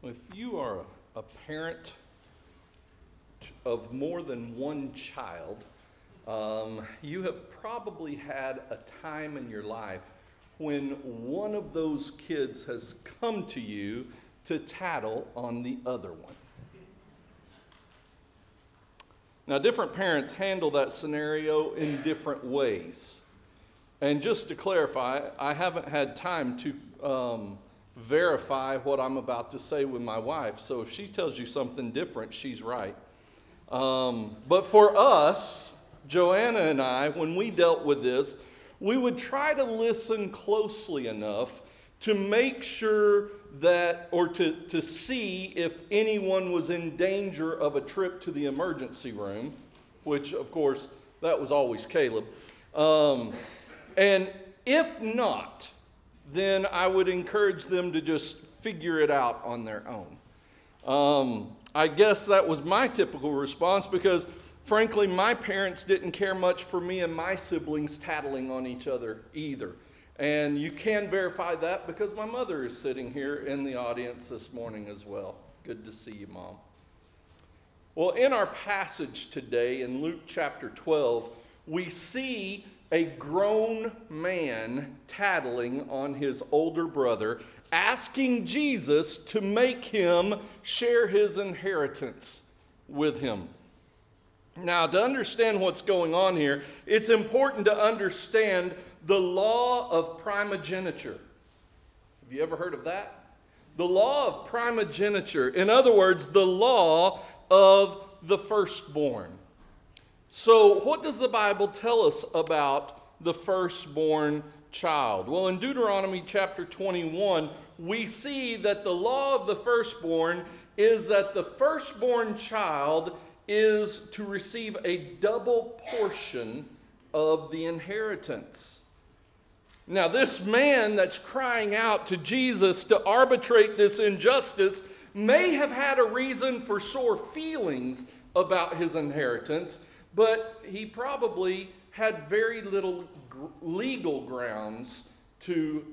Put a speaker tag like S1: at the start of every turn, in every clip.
S1: If you are a parent of more than one child, you have probably had a time in your life when one of those kids has come to you to tattle on the other one. Now, different parents handle that scenario in different ways. And just to clarify, I haven't had time to verify what I'm about to say with my wife. So if she tells you something different, she's right. But for us, Joanna and I, when we dealt with this, we would try to listen closely enough to make sure that, or to see if anyone was in danger of a trip to the emergency room, which, of course, that was always Caleb. And if not, then I would encourage them to just figure it out on their own. I guess that was my typical response because, frankly, my parents didn't care much for me and my siblings tattling on each other either. And you can verify that because my mother is sitting here in the audience this morning as well. Good to see you, Mom. Well, in our passage today in Luke chapter 12, we see a grown man tattling on his older brother, asking Jesus to make him share his inheritance with him. Now, to understand what's going on here, it's important to understand the law of primogeniture. Have you ever heard of that? The law of primogeniture. In other words, the law of the firstborn. So, what does the Bible tell us about the firstborn child? Well, in Deuteronomy chapter 21, we see that the law of the firstborn is that the firstborn child is to receive a double portion of the inheritance. Now, this man that's crying out to Jesus to arbitrate this injustice may have had a reason for sore feelings about his inheritance, but he probably had very little legal grounds to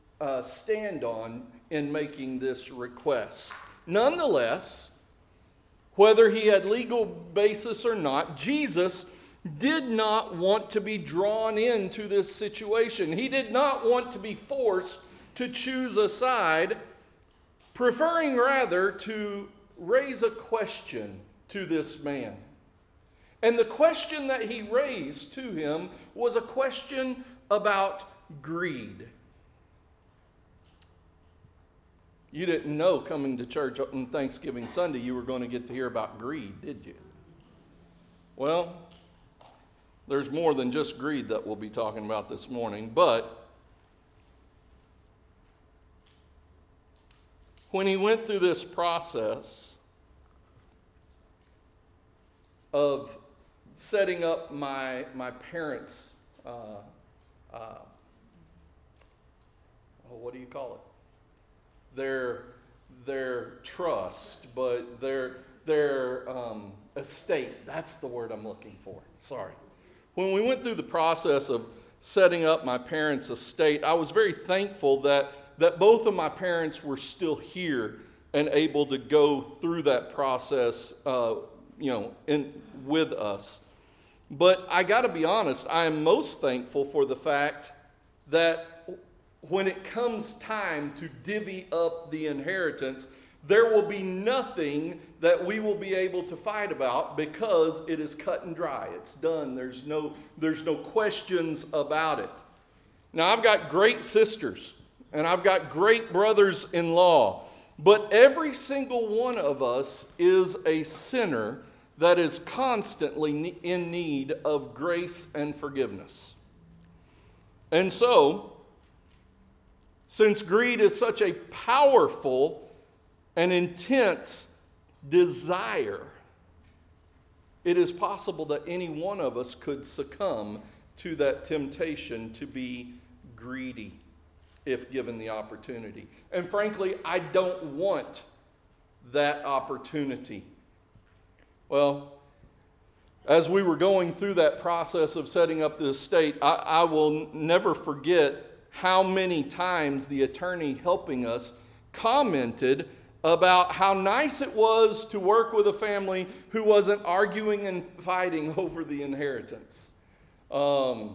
S1: stand on in making this request. Nonetheless, whether he had legal basis or not, Jesus did not want to be drawn into this situation. He did not want to be forced to choose a side, preferring rather to raise a question to this man. And the question that he raised to him was a question about greed. You didn't know coming to church on Thanksgiving Sunday you were going to get to hear about greed, did you? Well, there's more than just greed that we'll be talking about this morning, but when he went through this process of setting up my parents' what do you call it? Their trust, but their estate. That's the word I'm looking for. Sorry. When we went through the process of setting up my parents' estate, I was very thankful that both of my parents were still here and able to go through that process, with us. But I got to be honest, I am most thankful for the fact that when it comes time to divvy up the inheritance, there will be nothing that we will be able to fight about because it is cut and dry. It's done. There's no questions about it. Now, I've got great sisters and I've got great brothers-in-law, but every single one of us is a sinner that is constantly in need of grace and forgiveness. And so, since greed is such a powerful and intense desire, it is possible that any one of us could succumb to that temptation to be greedy if given the opportunity. And frankly, I don't want that opportunity. Well, as we were going through that process of setting up the estate, I will never forget how many times the attorney helping us commented about how nice it was to work with a family who wasn't arguing and fighting over the inheritance. But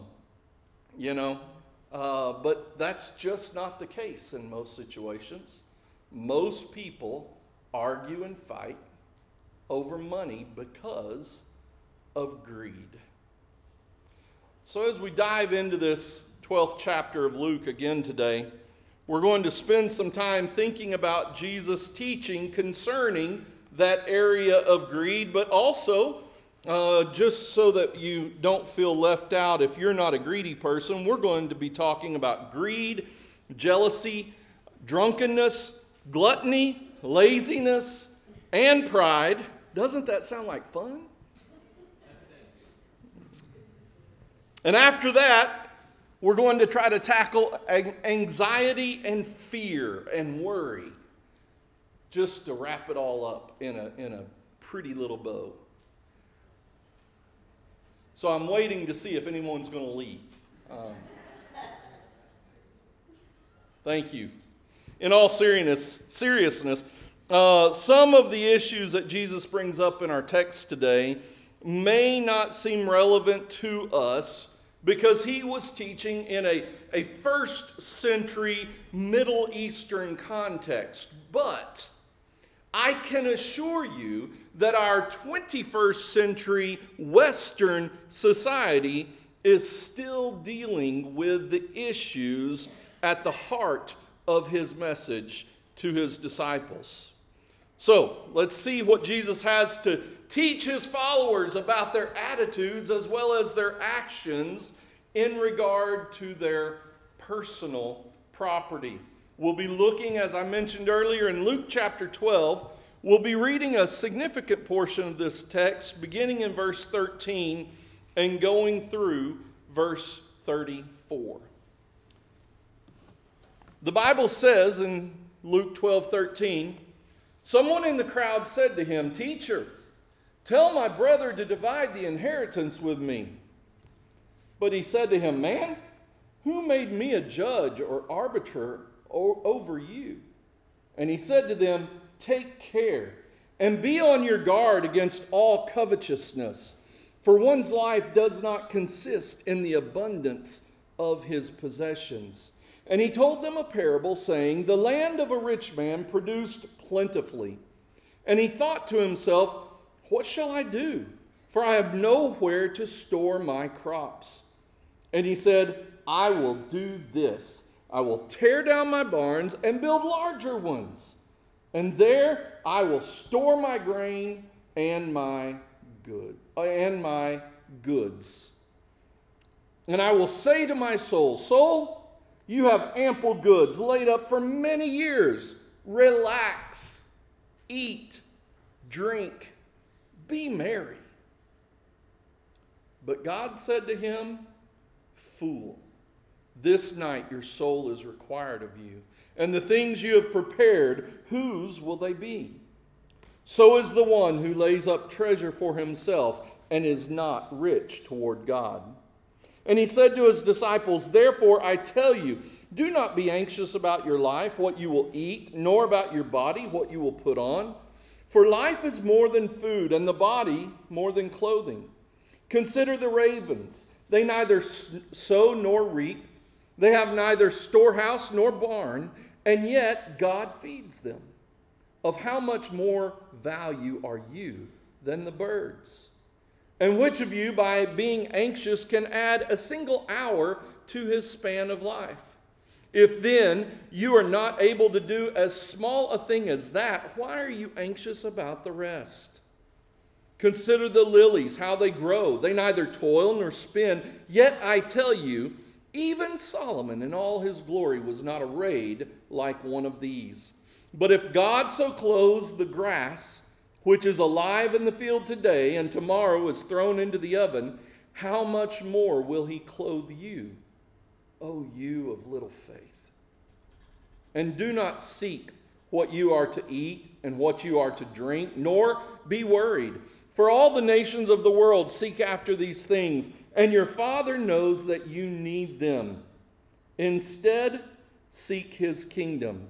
S1: that's just not the case in most situations. Most people argue and fight over money because of greed. So as we dive into this 12th chapter of Luke again today, we're going to spend some time thinking about Jesus' teaching concerning that area of greed, but also, just so that you don't feel left out if you're not a greedy person, we're going to be talking about greed, jealousy, drunkenness, gluttony, laziness, and pride. Doesn't that sound like fun? And after that, we're going to try to tackle anxiety and fear and worry, just to wrap it all up in a pretty little bow. So I'm waiting to see if anyone's going to leave. Thank you. In all seriousness, some of the issues that Jesus brings up in our text today may not seem relevant to us, because he was teaching in a first century Middle Eastern context. But I can assure you that our 21st century Western society is still dealing with the issues at the heart of his message to his disciples. So let's see what Jesus has to teach his followers about their attitudes as well as their actions in regard to their personal property. We'll be looking, as I mentioned earlier, in Luke chapter 12. We'll be reading a significant portion of this text, beginning in verse 13 and going through verse 34. The Bible says in Luke 12:13, someone in the crowd said to him, "Teacher, tell my brother to divide the inheritance with me." But he said to him, "Man, who made me a judge or arbiter over you?" And he said to them, "Take care and be on your guard against all covetousness, for one's life does not consist in the abundance of his possessions." And he told them a parable, saying, "The land of a rich man produced plentifully. And he thought to himself, 'What shall I do? For I have nowhere to store my crops.' And he said, 'I will do this. I will tear down my barns and build larger ones. And there I will store my grain and my goods. And I will say to my soul, Soul, you have ample goods laid up for many years. Relax, eat, drink, be merry.' But God said to him, 'Fool, this night your soul is required of you, and the things you have prepared, whose will they be? So is the one who lays up treasure for himself and is not rich toward God.' And he said to his disciples, 'Therefore I tell you, do not be anxious about your life, what you will eat, nor about your body, what you will put on. For life is more than food, and the body more than clothing. Consider the ravens. They neither sow nor reap. They have neither storehouse nor barn, and yet God feeds them. Of how much more value are you than the birds? And which of you, by being anxious, can add a single hour to his span of life? If then you are not able to do as small a thing as that, why are you anxious about the rest? Consider the lilies, how they grow. They neither toil nor spin. Yet I tell you, even Solomon in all his glory was not arrayed like one of these. But if God so clothes the grass, which is alive in the field today and tomorrow is thrown into the oven, how much more will he clothe you, O you of little faith? And do not seek what you are to eat and what you are to drink, nor be worried. For all the nations of the world seek after these things, and your Father knows that you need them. Instead, seek his kingdom,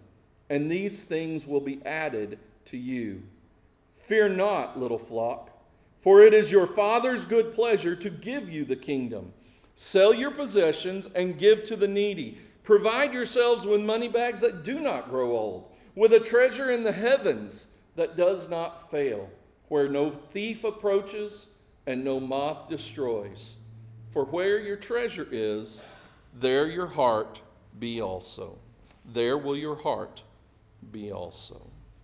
S1: and these things will be added to you. Fear not, little flock, for it is your Father's good pleasure to give you the kingdom. Sell your possessions and give to the needy. Provide yourselves with money bags that do not grow old, with a treasure in the heavens that does not fail, where no thief approaches and no moth destroys. For where your treasure is, there your heart be also. There will your heart be also.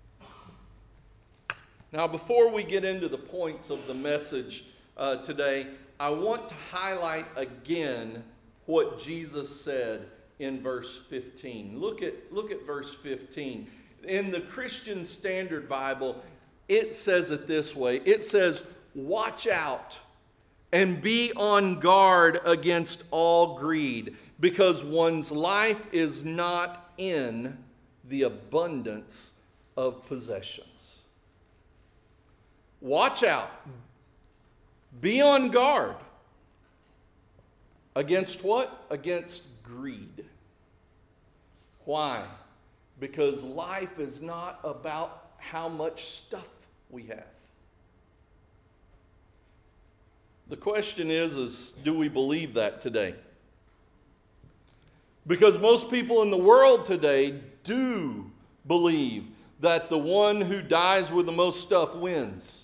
S1: Now, before we get into the points of the message today, I want to highlight again what Jesus said in verse 15. Look at verse 15. In the Christian Standard Bible, it says it this way. It says, "Watch out and be on guard against all greed, because one's life is not in the abundance of possessions." Watch out. Be on guard. Against what? Against greed. Why? Because life is not about how much stuff we have. The question is do we believe that today? Because most people in the world today do believe that the one who dies with the most stuff wins.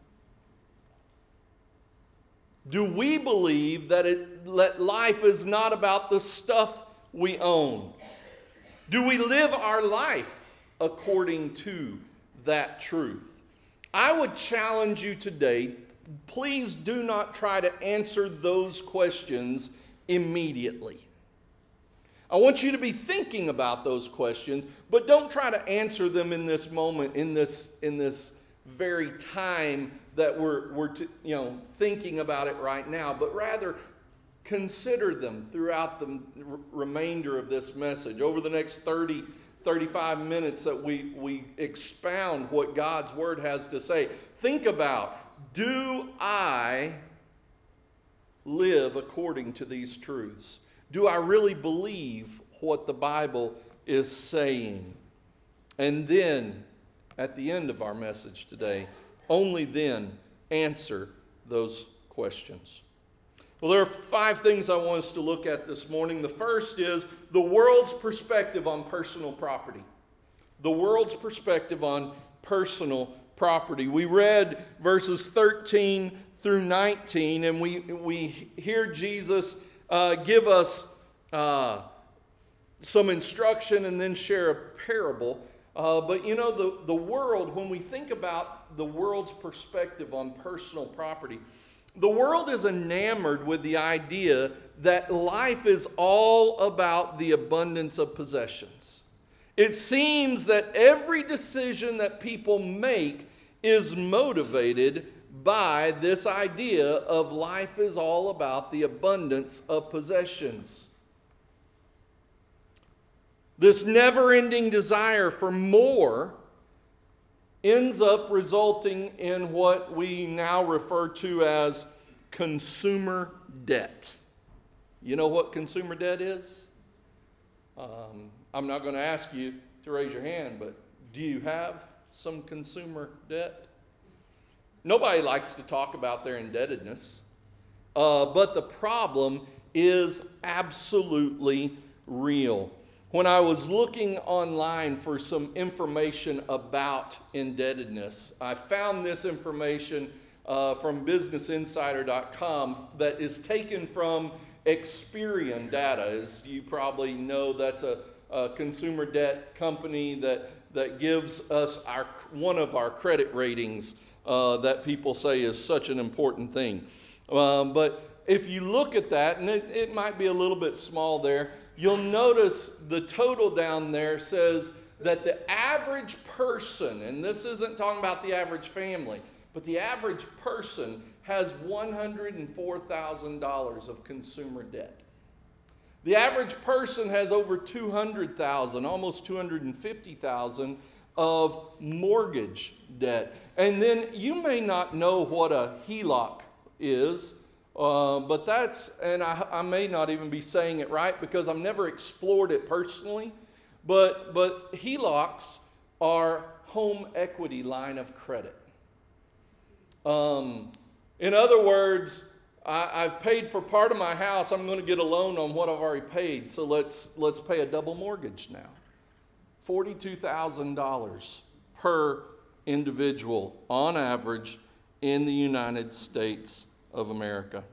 S1: Do we believe that life is not about the stuff we own? Do we live our life according to that truth? I would challenge you today, please do not try to answer those questions immediately. I want you to be thinking about those questions, but don't try to answer them in this moment, in this very time that we're thinking about it right now, but rather consider them throughout the remainder of this message. Over the next 30, 35 minutes that we expound what God's Word has to say. Think about, do I live according to these truths? Do I really believe what the Bible is saying? And then, at the end of our message today, only then answer those questions. Well, there are 5 things I want us to look at this morning. The first is the world's perspective on personal property. The world's perspective on personal property. We read verses 13 through 19, and we hear Jesus give us some instruction and then share a parable. But you know, the world, when we think about the world's perspective on personal property, the world is enamored with the idea that life is all about the abundance of possessions. It seems that every decision that people make is motivated by this idea of life is all about the abundance of possessions. This never-ending desire for more ends up resulting in what we now refer to as consumer debt. You know what consumer debt is? I'm not going to ask you to raise your hand, but do you have some consumer debt? Nobody likes to talk about their indebtedness, but the problem is absolutely real. When I was looking online for some information about indebtedness, I found this information from BusinessInsider.com that is taken from Experian data. As you probably know, that's a consumer debt company that gives us one of our credit ratings that people say is such an important thing. But if you look at that, and it might be a little bit small there, you'll notice the total down there says that the average person, and this isn't talking about the average family, but the average person has $104,000 of consumer debt. The average person has over $200,000, almost $250,000 of mortgage debt. And then you may not know what a HELOC is, but that's, and I may not even be saying it right because I've never explored it personally, But HELOCs are home equity line of credit. In other words, I've paid for part of my house. I'm going to get a loan on what I've already paid. So let's pay a double mortgage now. $42,000 per individual on average in the United States of America.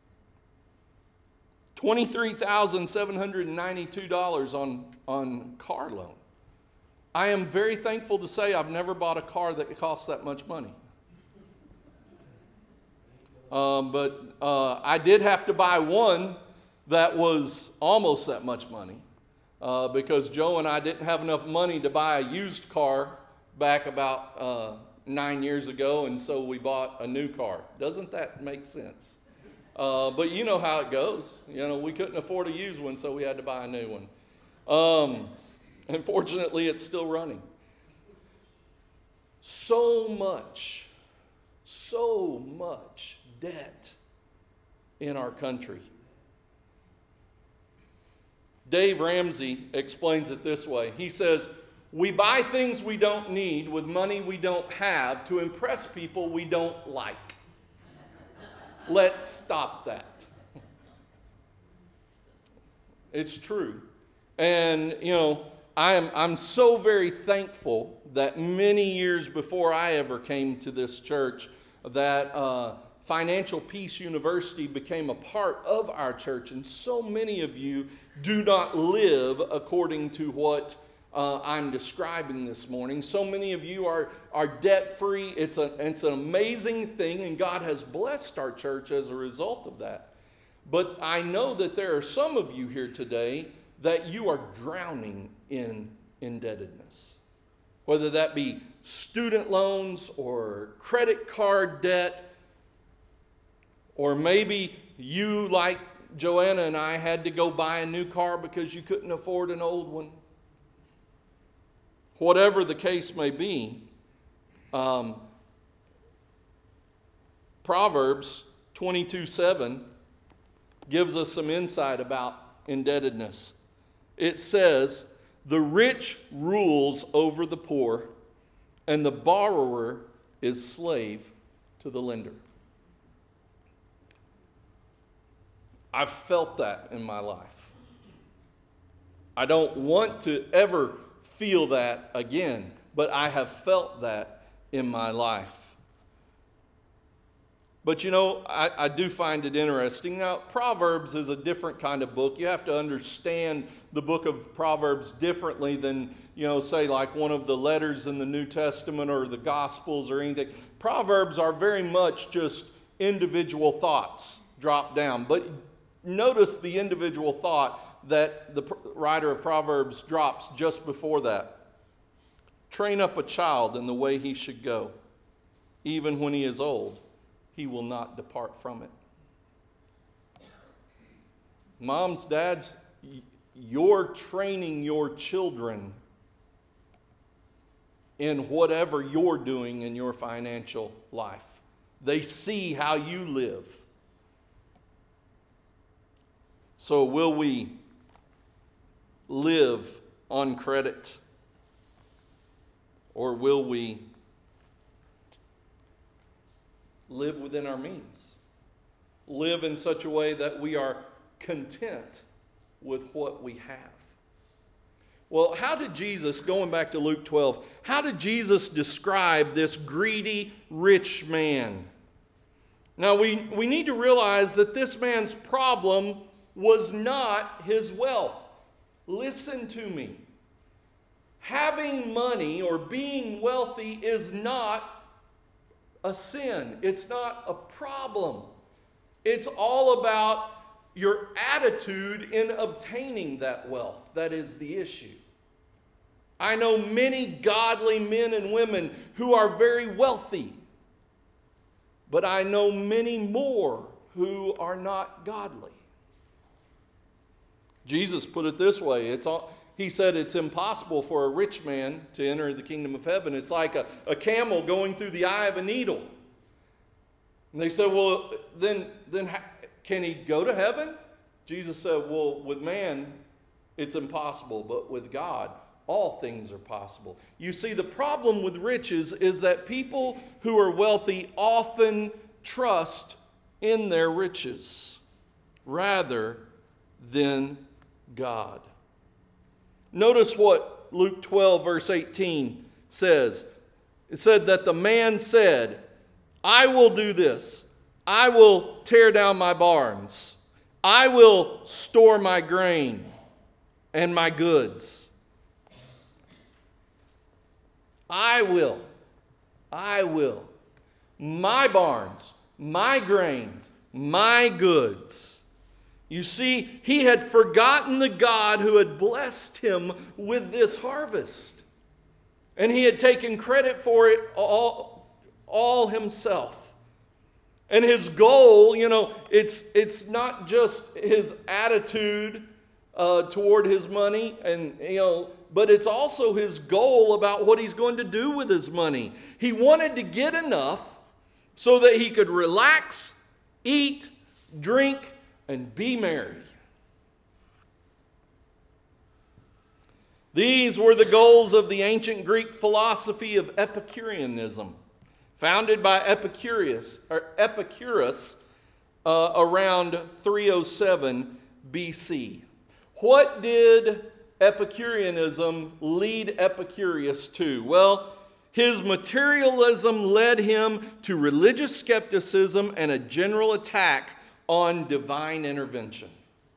S1: $23,792 on car loan. I am very thankful to say I've never bought a car that costs that much money. But I did have to buy one that was almost that much money because Joe and I didn't have enough money to buy a used car back about 9 years ago, and so we bought a new car. Doesn't that make sense? But you know how it goes. You know, we couldn't afford a used one, so we had to buy a new one. And fortunately, it's still running. So much debt in our country. Dave Ramsey explains it this way. He says, "We buy things we don't need with money we don't have to impress people we don't like. Let's stop that." It's true. And, you know, I'm so very thankful that many years before I ever came to this church that Financial Peace University became a part of our church. And so many of you do not live according to what I'm describing this morning. So many of you are debt-free. It's an amazing thing, and God has blessed our church as a result of that. But I know that there are some of you here today that you are drowning in indebtedness. Whether that be student loans or credit card debt, or maybe you, like Joanna and I, had to go buy a new car because you couldn't afford an old one. Whatever the case may be, Proverbs 22:7 gives us some insight about indebtedness. It says, "The rich rules over the poor, and the borrower is slave to the lender." I've felt that in my life. I don't want to ever feel that again, but I have felt that in my life. But you know, I do find it interesting. Now, Proverbs is a different kind of book. You have to understand the book of Proverbs differently than, you know, say like one of the letters in the New Testament or the Gospels or anything. Proverbs are very much just individual thoughts dropped down. But notice the individual thought that the writer of Proverbs drops just before that. "Train up a child in the way he should go. Even when he is old, he will not depart from it." Moms, dads, you're training your children in whatever you're doing in your financial life. They see how you live. So will we live on credit? Or will we live within our means? Live in such a way that we are content with what we have. Well, how did Jesus, going back to Luke 12, how did Jesus describe this greedy rich man? Now, we need to realize that this man's problem was not his wealth. Listen to me. Having money or being wealthy is not a sin. It's not a problem. It's all about your attitude in obtaining that wealth. That is the issue. I know many godly men and women who are very wealthy, but I know many more who are not godly. Jesus put it this way. He said it's impossible for a rich man to enter the kingdom of heaven. It's like a camel going through the eye of a needle. And they said, well, then can he go to heaven? Jesus said, well, with man, it's impossible. But with God, all things are possible. You see, the problem with riches is that people who are wealthy often trust in their riches rather than God. Notice what Luke 12, verse 18 says. It said that the man said, I will do this. I will tear down my barns. I will store my grain and my goods. I will. My barns, my grains, my goods. You see, he had forgotten the God who had blessed him with this harvest. And he had taken credit for it all himself. And his goal, it's not just his attitude toward his money, but it's also his goal about what he's going to do with his money. He wanted to get enough so that he could relax, eat, drink, and be merry. These were the goals of the ancient Greek philosophy of Epicureanism, founded by Epicurus around 307 BC. What did Epicureanism lead Epicurus to? Well, his materialism led him to religious skepticism and a general attack on divine intervention.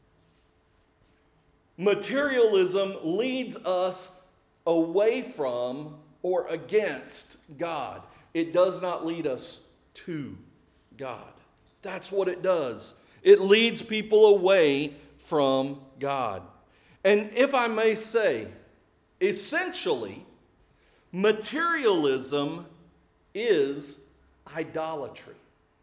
S1: Materialism leads us away from or against God. It does not lead us to God. That's what it does. It leads people away from God. And if I may say, essentially, materialism is idolatry.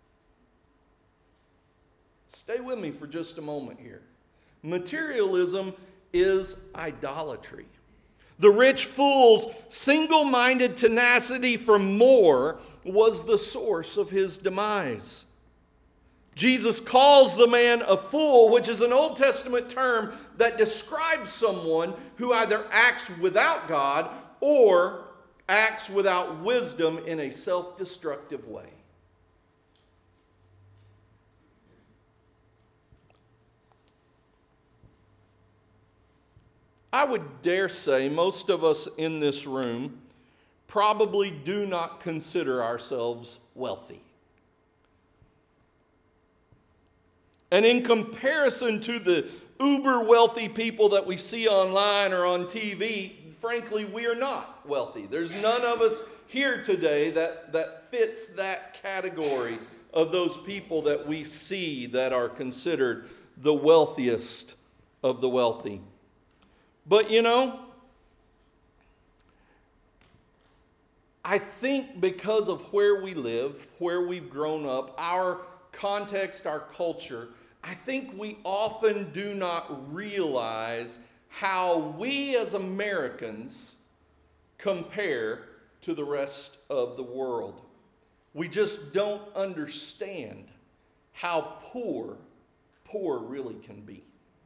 S1: Stay with me for just a moment here. Materialism is idolatry. The rich fool's single-minded tenacity for more was the source of his demise. Jesus calls the man a fool, which is an Old Testament term that describes someone who either acts without God or acts without wisdom in a self-destructive way. I would dare say most of us in this room probably do not consider ourselves wealthy. And in comparison to the uber wealthy people that we see online or on TV, frankly, we are not wealthy. There's none of us here today that fits that category of those people that we see that are considered the wealthiest of the wealthy. But I think because of where we live, where we've grown up, our context, our culture, I think we often do not realize how we as Americans compare to the rest of the world. We just don't understand how poor really can be.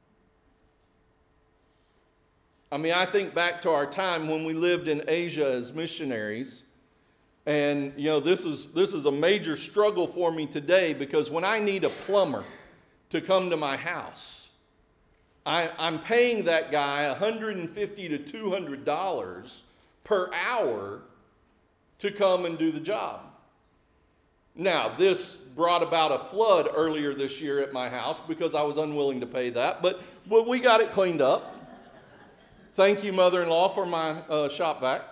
S1: I mean, I think back to our time when we lived in Asia as missionaries, and this is a major struggle for me today, because when I need a plumber to come to my house, I'm paying that guy $150 to $200 per hour to come and do the job. Now, this brought about a flood earlier this year at my house because I was unwilling to pay that, but we got it cleaned up. Thank you, mother-in-law, for my shop vac.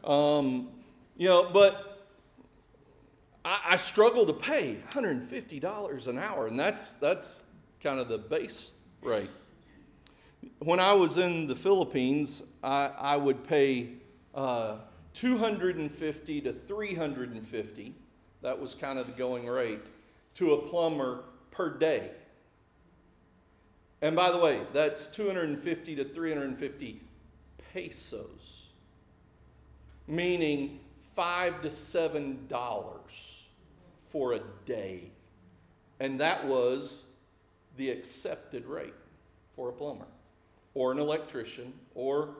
S1: But I struggle to pay $150 an hour, and that's kind of the base rate. When I was in the Philippines, I would pay $250 to $350. That was kind of the going rate to a plumber per day. And by the way, that's $250 to $350 pesos, meaning $5 to $7 for a day. And that was the accepted rate for a plumber. or an electrician, or,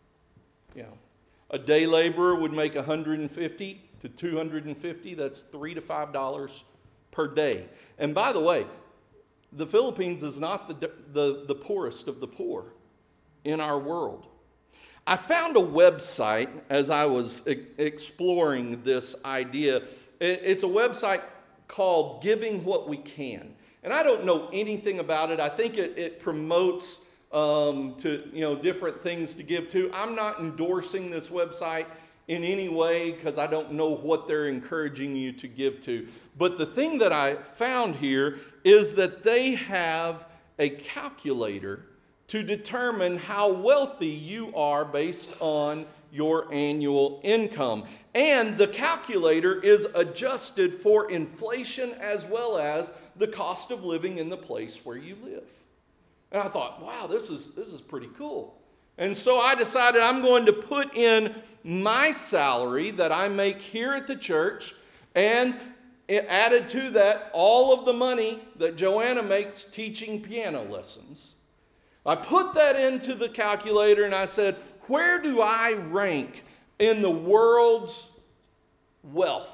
S1: a day laborer would make $150 to $250. That's $3 to $5 per day. And by the way, the Philippines is not the poorest of the poor in our world. I found a website as I was exploring this idea. It's a website called Giving What We Can. And I don't know anything about it. I think it promotes to different things to give to. I'm not endorsing this website in any way because I don't know what they're encouraging you to give to. But the thing that I found here is that they have a calculator to determine how wealthy you are based on your annual income. And the calculator is adjusted for inflation as well as the cost of living in the place where you live. And I thought, wow, this is pretty cool. And so I decided I'm going to put in my salary that I make here at the church, and it added to that all of the money that Joanna makes teaching piano lessons. I put that into the calculator and I said, where do I rank in the world's wealth?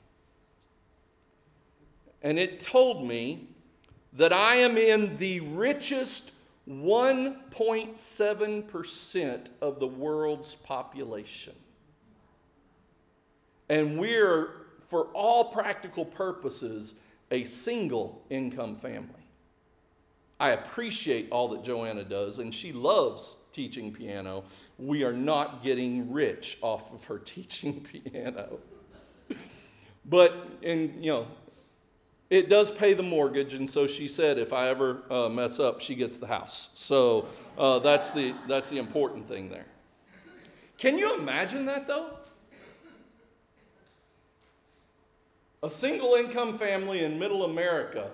S1: And it told me that I am in the richest 1.7% of the world's population. And we're, for all practical purposes, a single income family. I appreciate all that Joanna does, and she loves teaching piano. We are not getting rich off of her teaching piano. But, it does pay the mortgage, and so she said if I ever mess up, she gets the house. So that's the important thing there. Can you imagine that, though? A single income family in middle America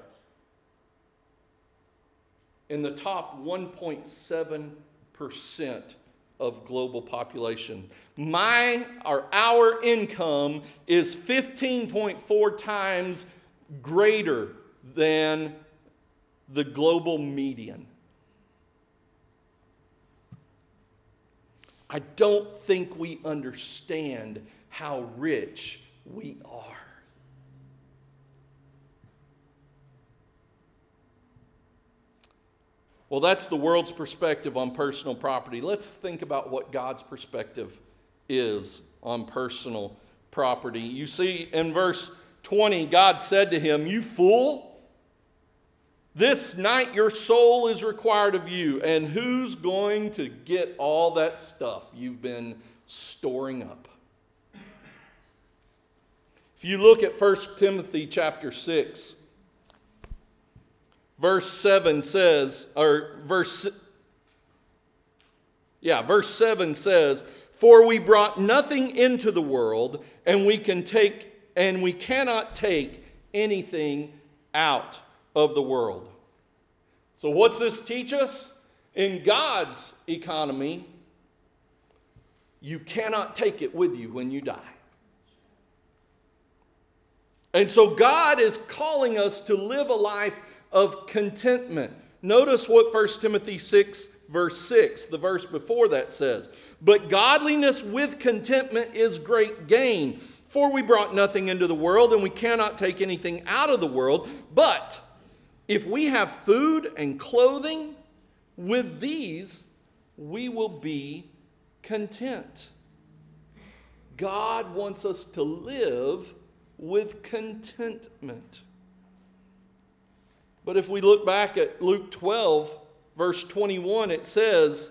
S1: in the top 1.7% of global population. Our income is 15.4 times greater than the global median. I don't think we understand how rich we are. Well, that's the world's perspective on personal property. Let's think about what God's perspective is on personal property. You see, in verse 20, God said to him, "You fool, this night your soul is required of you, and who's going to get all that stuff you've been storing up?" If you look at 1 Timothy chapter 6, verse 7 says, verse 7 says, "For we brought nothing into the world, and we cannot take anything out of the world." So what's this teach us? In God's economy, you cannot take it with you when you die. And so God is calling us to live a life of contentment. Notice what 1 Timothy 6, verse 6, the verse before that says. "But godliness with contentment is great gain. For we brought nothing into the world, and we cannot take anything out of the world. But if we have food and clothing, with these we will be content." God wants us to live with contentment. But if we look back at Luke 12, verse 21, it says,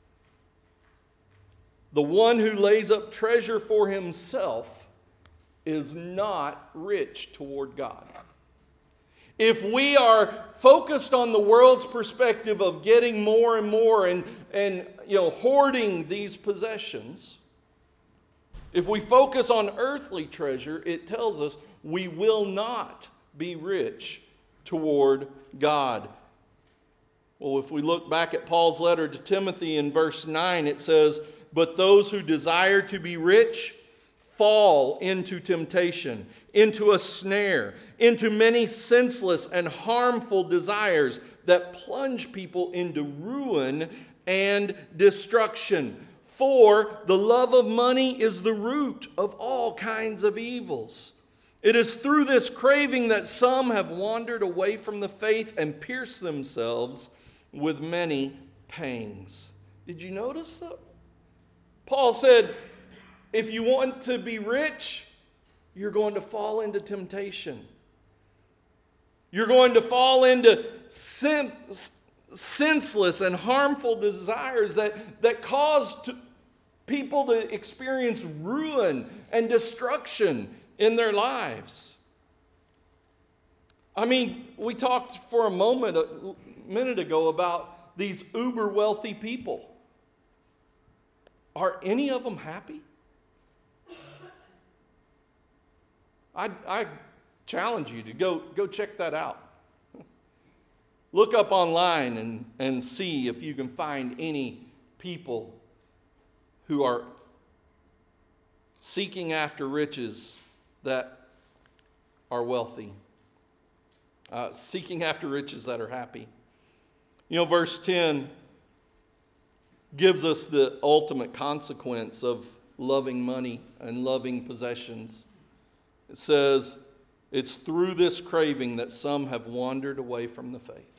S1: "The one who lays up treasure for himself is not rich toward God." If we are focused on the world's perspective of getting more and more and hoarding these possessions, if we focus on earthly treasure, it tells us we will not be rich toward God. Well, if we look back at Paul's letter to Timothy in verse 9, it says, "But those who desire to be rich fall into temptation, into a snare, into many senseless and harmful desires that plunge people into ruin and destruction. For the love of money is the root of all kinds of evils. It is through this craving that some have wandered away from the faith and pierced themselves with many pangs. Did you notice that? Paul said, if you want to be rich, you're going to fall into temptation. You're going to fall into senseless and harmful desires that cause people to experience ruin and destruction in their lives. I mean, we talked for a minute ago about these uber wealthy people. Are any of them happy? I challenge you to go check that out. Look up online and see if you can find any people who are seeking after riches that are wealthy. Seeking after riches that are happy. You know, verse 10 gives us the ultimate consequence of loving money and loving possessions. It says, it's through this craving that some have wandered away from the faith.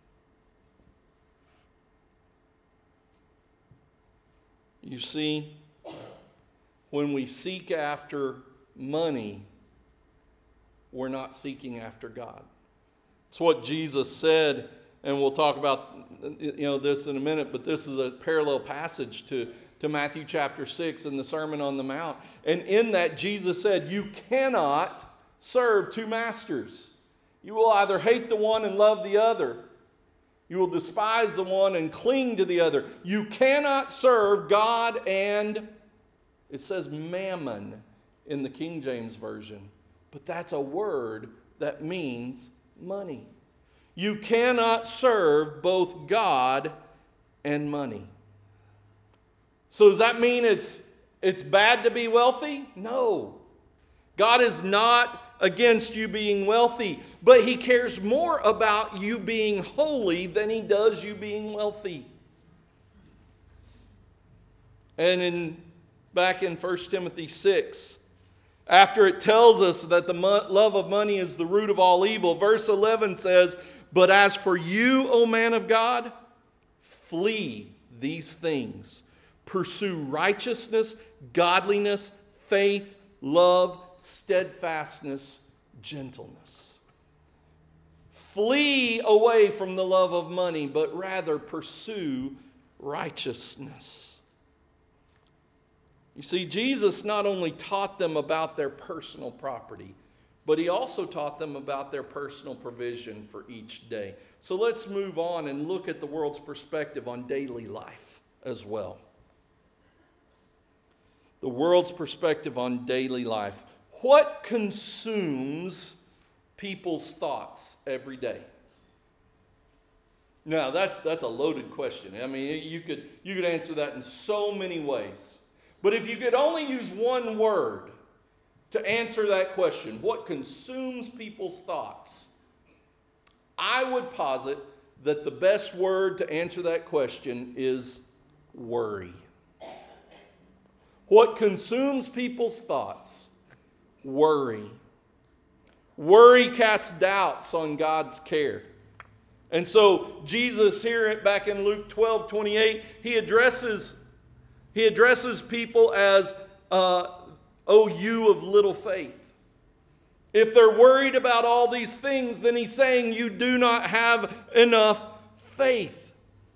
S1: You see, when we seek after money, we're not seeking after God. It's what Jesus said, and we'll talk about this in a minute, but this is a parallel passage to Matthew chapter 6 in the Sermon on the Mount. And in that, Jesus said, you cannot serve two masters. You will either hate the one and love the other. You will despise the one and cling to the other. You cannot serve God and, it says mammon in the King James Version. But that's a word that means money. You cannot serve both God and money. So does that mean it's bad to be wealthy? No. God is not against you being wealthy, but He cares more about you being holy than He does you being wealthy. And back in 1 Timothy 6, after it tells us that the love of money is the root of all evil, verse 11 says, but as for you, O man of God, flee these things. Pursue righteousness, godliness, faith, love, steadfastness, gentleness. Flee away from the love of money, but rather pursue righteousness. You see, Jesus not only taught them about their personal property, but He also taught them about their personal provision for each day. So let's move on and look at the world's perspective on daily life as well. The world's perspective on daily life. What consumes people's thoughts every day? Now, that's a loaded question. I mean, you could answer that in so many ways. But if you could only use one word to answer that question, what consumes people's thoughts? I would posit that the best word to answer that question is worry. What consumes people's thoughts? Worry. Worry casts doubts on God's care. And so Jesus here back in Luke 12:28, he addresses people as, "O you of little faith." If they're worried about all these things, then he's saying you do not have enough faith.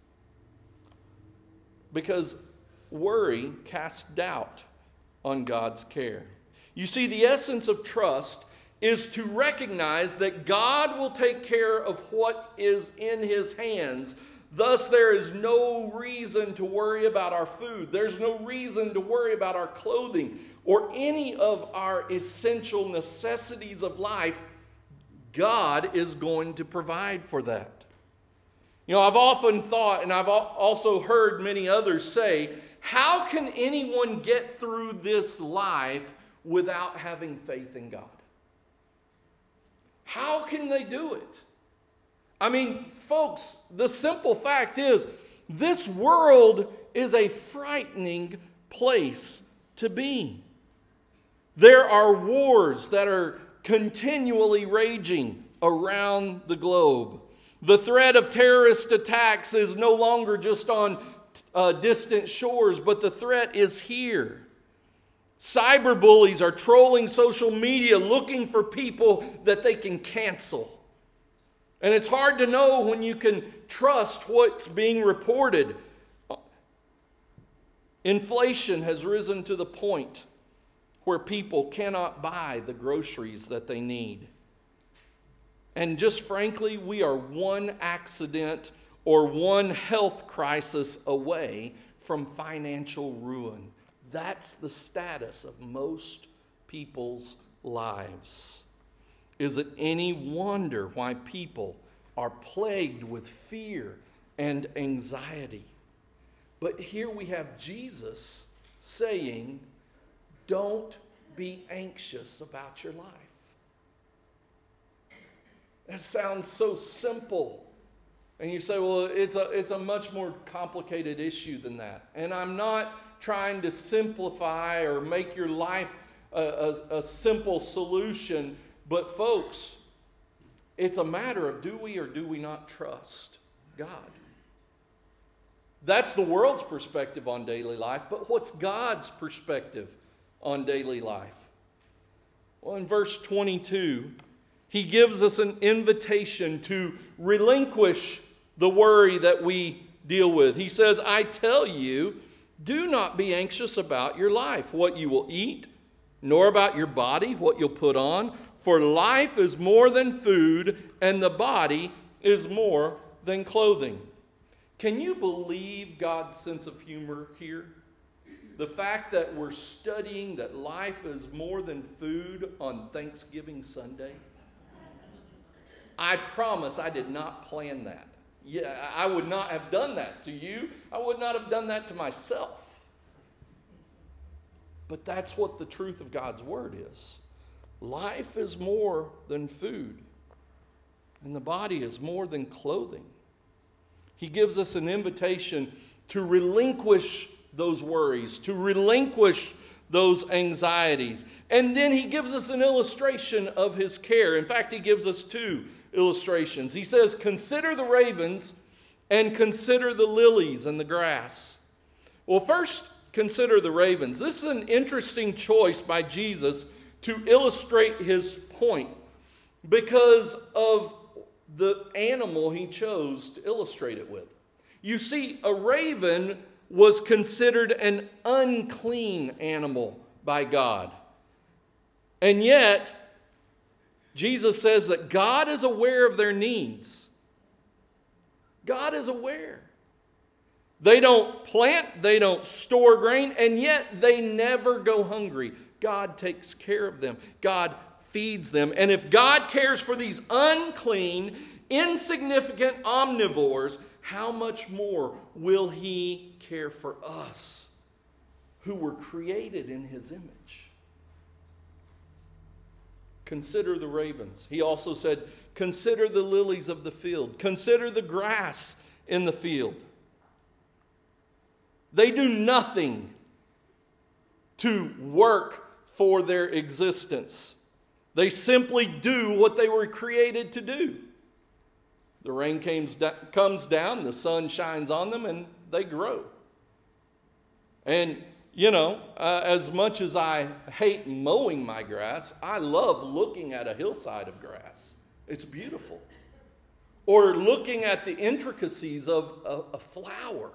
S1: Because worry casts doubt on God's care. You see, the essence of trust is to recognize that God will take care of what is in His hands. Thus, there is no reason to worry about our food. There's no reason to worry about our clothing or any of our essential necessities of life. God is going to provide for that. You know, I've often thought, and I've also heard many others say, how can anyone get through this life without having faith in God? How can they do it? I mean, folks, the simple fact is, This world is a frightening place to be. There are wars that are continually raging around the globe. The threat of terrorist attacks is no longer just on distant shores, but the threat is here. Cyberbullies are trolling social media looking for people that they can cancel. And it's hard to know when you can trust what's being reported. Inflation has risen to the point where people cannot buy the groceries that they need. And just frankly, we are one accident or one health crisis away from financial ruin. That's the status of most people's lives. Is it any wonder why people are plagued with fear and anxiety? But here we have Jesus saying, don't be anxious about your life. That sounds so simple. And you say, well, it's a much more complicated issue than that. And I'm not trying to simplify or make your life a simple solution. But folks, it's a matter of do we or do we not trust God? That's the world's perspective on daily life, but what's God's perspective on daily life? Well, in verse 22, he gives us an invitation to relinquish the worry that we deal with. He says, I tell you, do not be anxious about your life, what you will eat, nor about your body, what you'll put on. For life is more than food, and the body is more than clothing. Can you believe God's sense of humor here? The fact that we're studying that life is more than food on Thanksgiving Sunday? I promise I did not plan that. Yeah, I would not have done that to you. I would not have done that to myself. But that's what the truth of God's word is. Life is more than food, and the body is more than clothing. He gives us an invitation to relinquish those worries, to relinquish those anxieties. And then he gives us an illustration of his care. In fact, he gives us two illustrations. He says, consider the ravens and consider the lilies and the grass. Well, first, consider the ravens. This is an interesting choice by Jesus to illustrate his point because of the animal he chose to illustrate it with. You see, a raven was considered an unclean animal by God. And yet, Jesus says that God is aware of their needs. God is aware. They don't plant, they don't store grain, and yet they never go hungry. God takes care of them. God feeds them. And if God cares for these unclean, insignificant omnivores, how much more will he care for us who were created in his image? Consider the ravens. He also said, consider the lilies of the field. Consider the grass in the field. They do nothing to work for their existence. They simply do what they were created to do. The rain comes down, the sun shines on them, and they grow. And, as much as I hate mowing my grass, I love looking at a hillside of grass. It's beautiful. Or looking at the intricacies of a flower.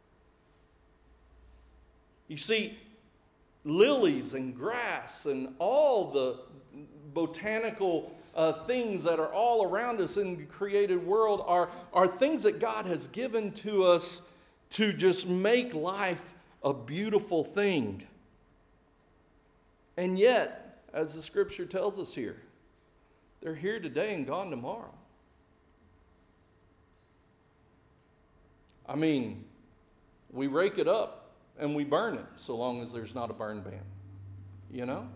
S1: You see, lilies and grass and all the botanical things that are all around us in the created world are things that God has given to us to just make life a beautiful thing. And yet, as the scripture tells us here, they're here today and gone tomorrow. I mean, we rake it up and we burn it so long as there's not a burn ban.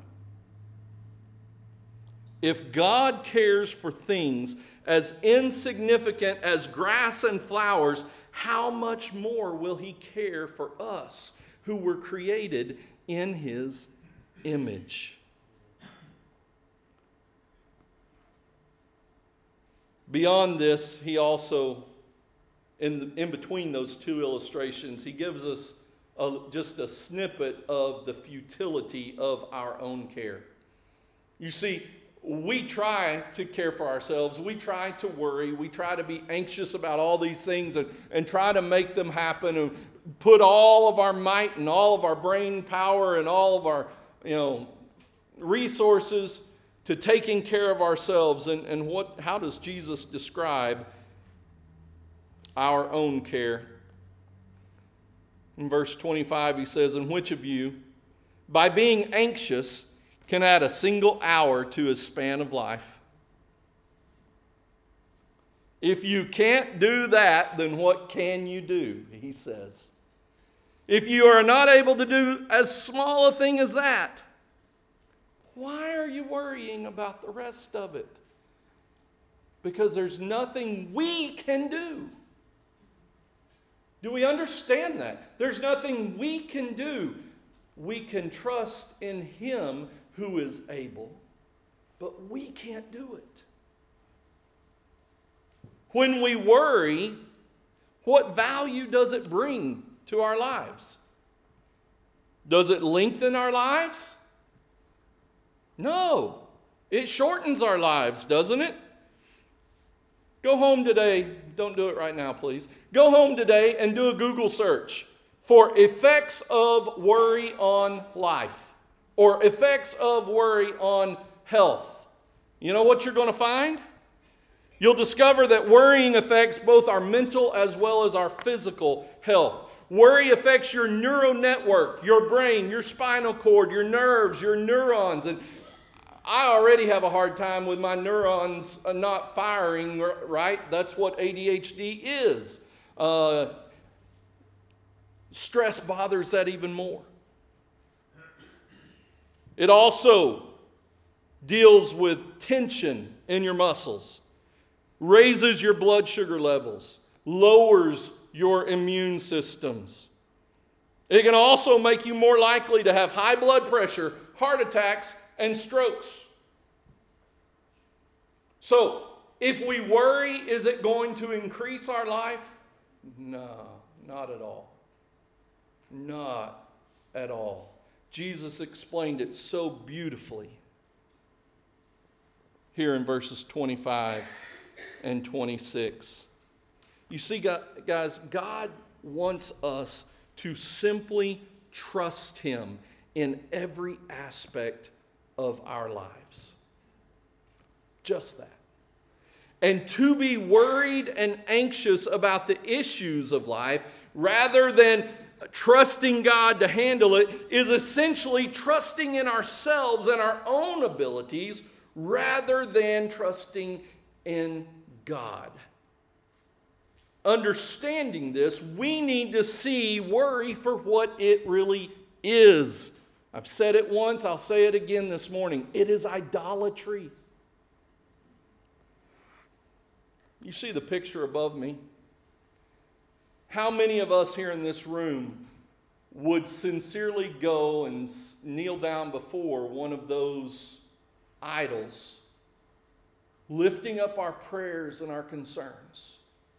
S1: If God cares for things as insignificant as grass and flowers, how much more will He care for us who were created in His image? Beyond this, He also, in between those two illustrations, He gives us just a snippet of the futility of our own care. You see, we try to care for ourselves. We try to worry. We try to be anxious about all these things and try to make them happen and put all of our might and all of our brain power and all of our resources to taking care of ourselves. And how does Jesus describe our own care? In verse 25, He says, "And which of you, by being anxious, can add a single hour to his span of life?" If you can't do that, then what can you do? He says. If you are not able to do as small a thing as that, why are you worrying about the rest of it? Because there's nothing we can do. Do we understand that? There's nothing we can do. We can trust in Him who is able, but we can't do it. When we worry, what value does it bring to our lives? Does it lengthen our lives? No. It shortens our lives, doesn't it? Go home today. Don't do it right now, please. Go home today and do a Google search for effects of worry on life or effects of worry on health. You know what you're going to find? You'll discover that worrying affects both our mental as well as our physical health. Worry affects your neural network, your brain, your spinal cord, your nerves, your neurons. And I already have a hard time with my neurons not firing right. That's what ADHD is. Stress bothers that even more. It also deals with tension in your muscles, raises your blood sugar levels, lowers your immune systems. It can also make you more likely to have high blood pressure, heart attacks, and strokes. So, if we worry, is it going to increase our life? No, not at all. Not at all. Jesus explained it so beautifully here in verses 25 and 26. You see, guys, God wants us to simply trust Him in every aspect of our lives. Just that. And to be worried and anxious about the issues of life rather than trusting God to handle it is essentially trusting in ourselves and our own abilities rather than trusting in God. Understanding this, we need to see worry for what it really is. I've said it once, I'll say it again this morning. It is idolatry. You see the picture above me? How many of us here in this room would sincerely go and kneel down before one of those idols, lifting up our prayers and our concerns?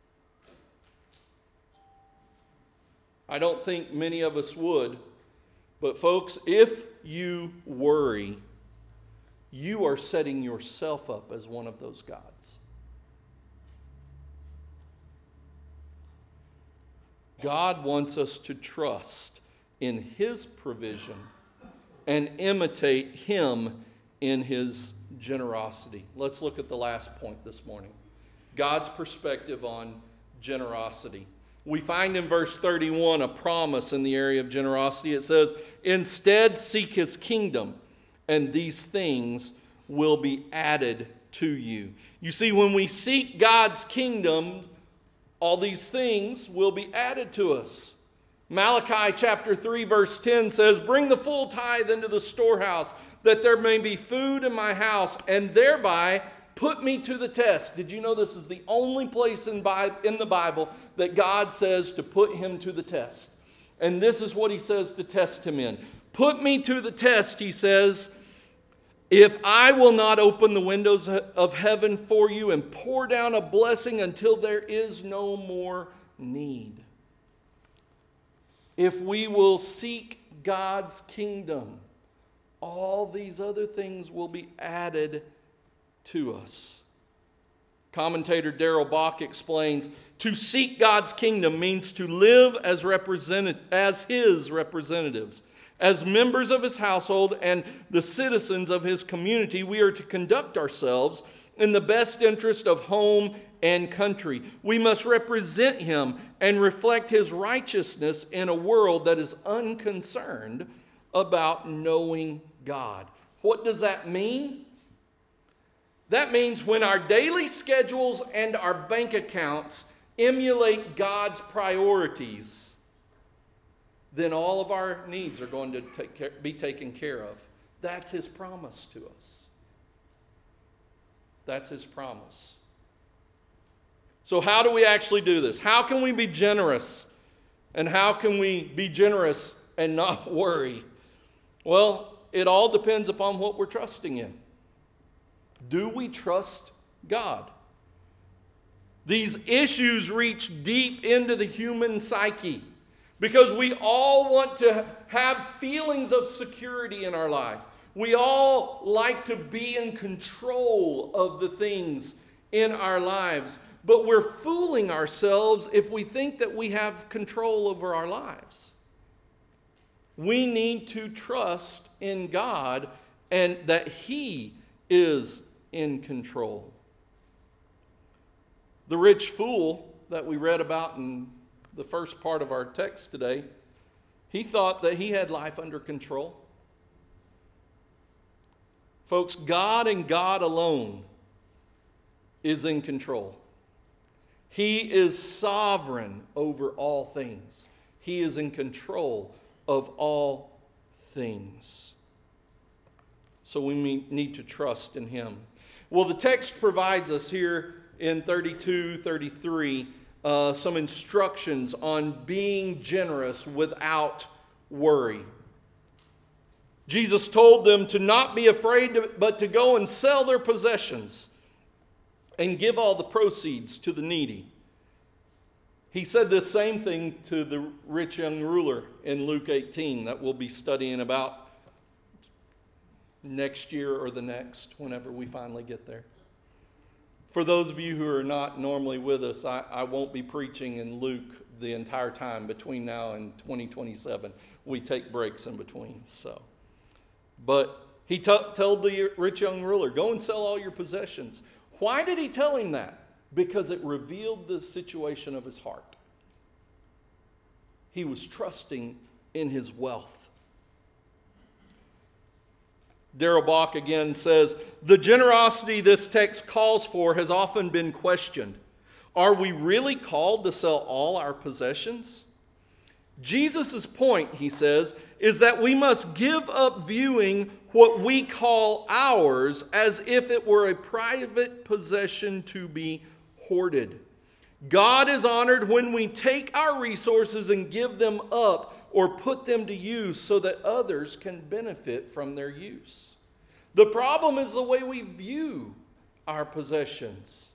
S1: I don't think many of us would. But folks, if you worry, you are setting yourself up as one of those gods. God wants us to trust in His provision and imitate Him in His generosity. Let's look at the last point this morning. God's perspective on generosity. We find in verse 31 a promise in the area of generosity. It says, "Instead seek His kingdom, and these things will be added to you." You see, when we seek God's kingdom, all these things will be added to us. Malachi chapter 3 verse 10 says, "Bring the full tithe into the storehouse, that there may be food in my house, and thereby Put me to the test. Did you know this is the only place in the Bible that God says to put him to the test? And this is what he says to test him in. Put me to the test, he says, if I will not open the windows of heaven for you and pour down a blessing until there is no more need. If we will seek God's kingdom, all these other things will be added to us. Commentator Darrell Bock explains, to seek God's kingdom means to live as his representatives. As members of his household and the citizens of his community, we are to conduct ourselves in the best interest of home and country. We must represent him and reflect his righteousness in a world that is unconcerned about knowing God. What does that mean? That means when our daily schedules and our bank accounts emulate God's priorities, then all of our needs are going to be taken care of. That's his promise to us. That's his promise. So how do we actually do this? How can we be generous? And how can we be generous and not worry? Well, it all depends upon what we're trusting in. Do we trust God? These issues reach deep into the human psyche because we all want to have feelings of security in our life. We all like to be in control of the things in our lives, but we're fooling ourselves if we think that we have control over our lives. We need to trust in God and that he is in control. The rich fool that we read about in the first part of our text today, he thought that he had life under control. Folks, God and God alone is in control. He is sovereign over all things. He is in control of all things. So we need to trust in him. Well, the text provides us here in 32, 33, some instructions on being generous without worry. Jesus told them to not be afraid, but to go and sell their possessions and give all the proceeds to the needy. He said this same thing to the rich young ruler in Luke 18 that we'll be studying about next year or the next, whenever we finally get there. For those of you who are not normally with us, I won't be preaching in Luke the entire time between now and 2027. We take breaks in between. But he told the rich young ruler, go and sell all your possessions. Why did he tell him that? Because it revealed the situation of his heart. He was trusting in his wealth. Darrell Bock again says, the generosity this text calls for has often been questioned. Are we really called to sell all our possessions? Jesus' point, he says, is that we must give up viewing what we call ours as if it were a private possession to be hoarded. God is honored when we take our resources and give them up or put them to use so that others can benefit from their use. The problem is the way we view our possessions.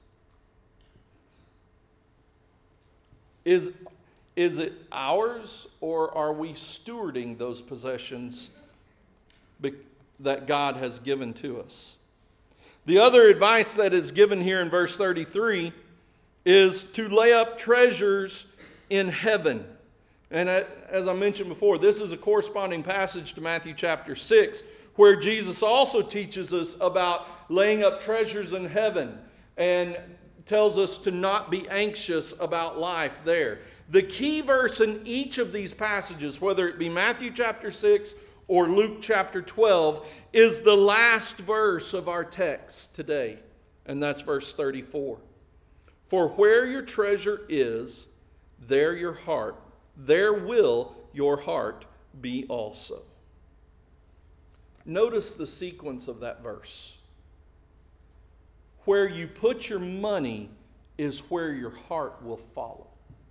S1: Is it ours, or are we stewarding those possessions that God has given to us? The other advice that is given here in verse 33 is to lay up treasures in heaven. And as I mentioned before, this is a corresponding passage to Matthew chapter 6, where Jesus also teaches us about laying up treasures in heaven and tells us to not be anxious about life there. The key verse in each of these passages, whether it be Matthew chapter 6 or Luke chapter 12, is the last verse of our text today, and that's verse 34. For where your treasure is, there will your heart be also. Notice the sequence of that verse. where you put your money is where your heart will follow.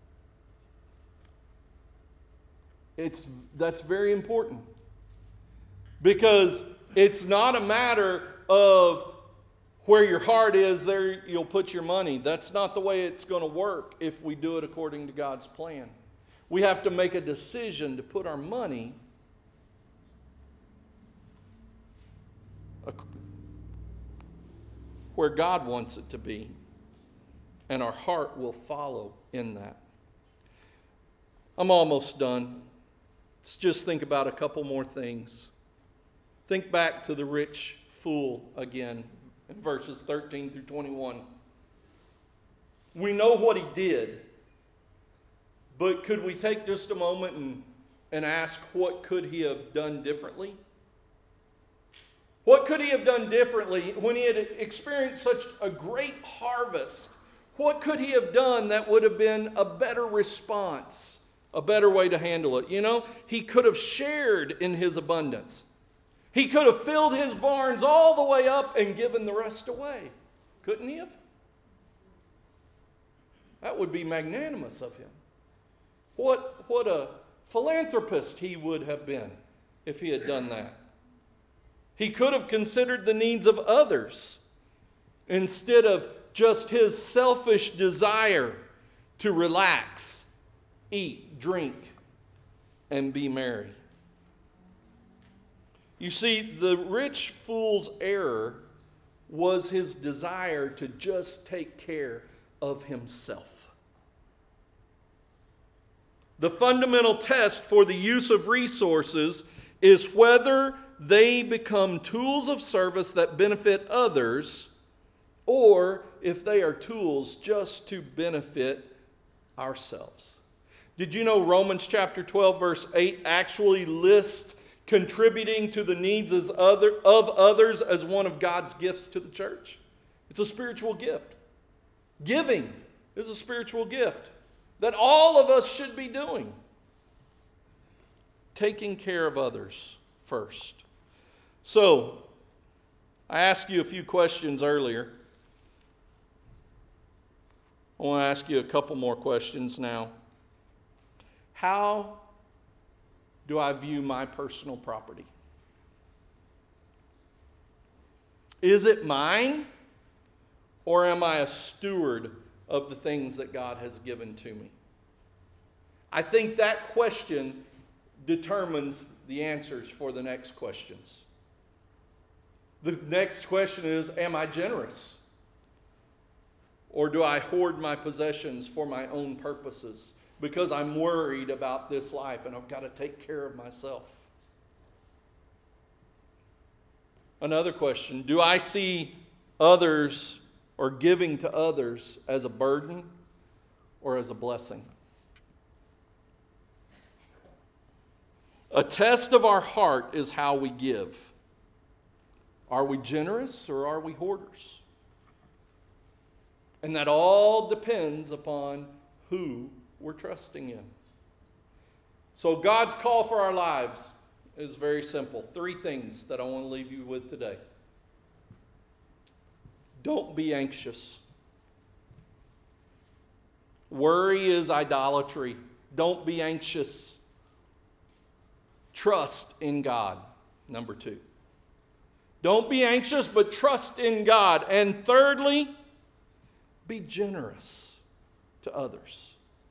S1: That's very important. Because it's not a matter of where your heart is, there you'll put your money. That's not the way it's going to work if we do it according to God's plan. We have to make a decision to put our money where God wants it to be, and our heart will follow in that. I'm almost done. Let's just think about a couple more things. Think back to the rich fool again in verses 13 through 21. We know what he did, but could we take just a moment and ask, what could he have done differently? What could he have done differently when he had experienced such a great harvest? What could he have done that would have been a better response, a better way to handle it? You know, he could have shared in his abundance. He could have filled his barns all the way up and given the rest away. Couldn't he have? That would be magnanimous of him. What a philanthropist he would have been if he had done that. He could have considered the needs of others instead of just his selfish desire to relax, eat, drink, and be merry. You see, the rich fool's error was his desire to just take care of himself. The fundamental test for the use of resources is whether they become tools of service that benefit others, or if they are tools just to benefit ourselves. Did you know Romans chapter 12 verse 8 actually lists contributing to the needs of others as one of God's gifts to the church? It's a spiritual gift. Giving is a spiritual gift that all of us should be doing. Taking care of others first. So, I asked you a few questions earlier. I want to ask you a couple more questions now. How do I view my personal property? Is it mine, or am I a steward of the things that God has given to me? I think that question determines the answers for the next questions. The next question is, am I generous? Or do I hoard my possessions for my own purposes because I'm worried about this life and I've got to take care of myself? Another question, do I see others or giving to others as a burden or as a blessing? A test of our heart is how we give. Are we generous or are we hoarders? And that all depends upon who we're trusting in. So God's call for our lives is very simple. 3 things that I want to leave you with today. Don't be anxious. Worry is idolatry. Don't be anxious. Trust in God. Number 2. Don't be anxious, but trust in God. And thirdly, be generous to others.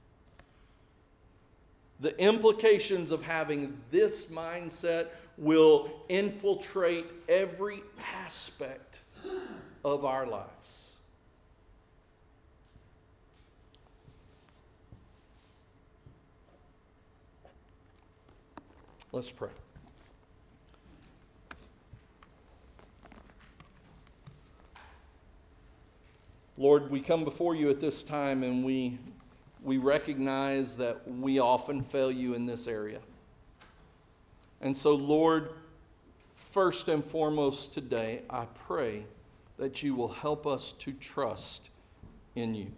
S1: The implications of having this mindset will infiltrate every aspect of our lives. Let's pray. Lord, we come before you at this time and we recognize that we often fail you in this area. And so, Lord, first and foremost today, I pray that you will help us to trust in you.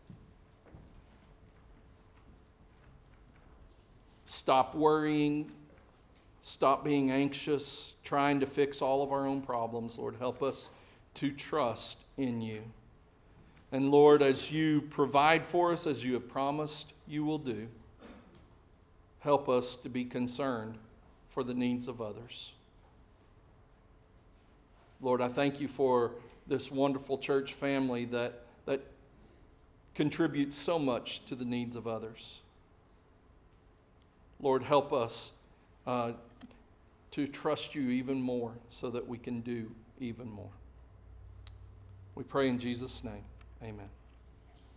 S1: Stop worrying. Stop being anxious, trying to fix all of our own problems. Lord, help us to trust in you. And Lord, as you provide for us, as you have promised you will do, help us to be concerned for the needs of others. Lord, I thank you for this wonderful church family that contributes so much to the needs of others. Lord, help us to trust you even more so that we can do even more. We pray in Jesus' name. Amen.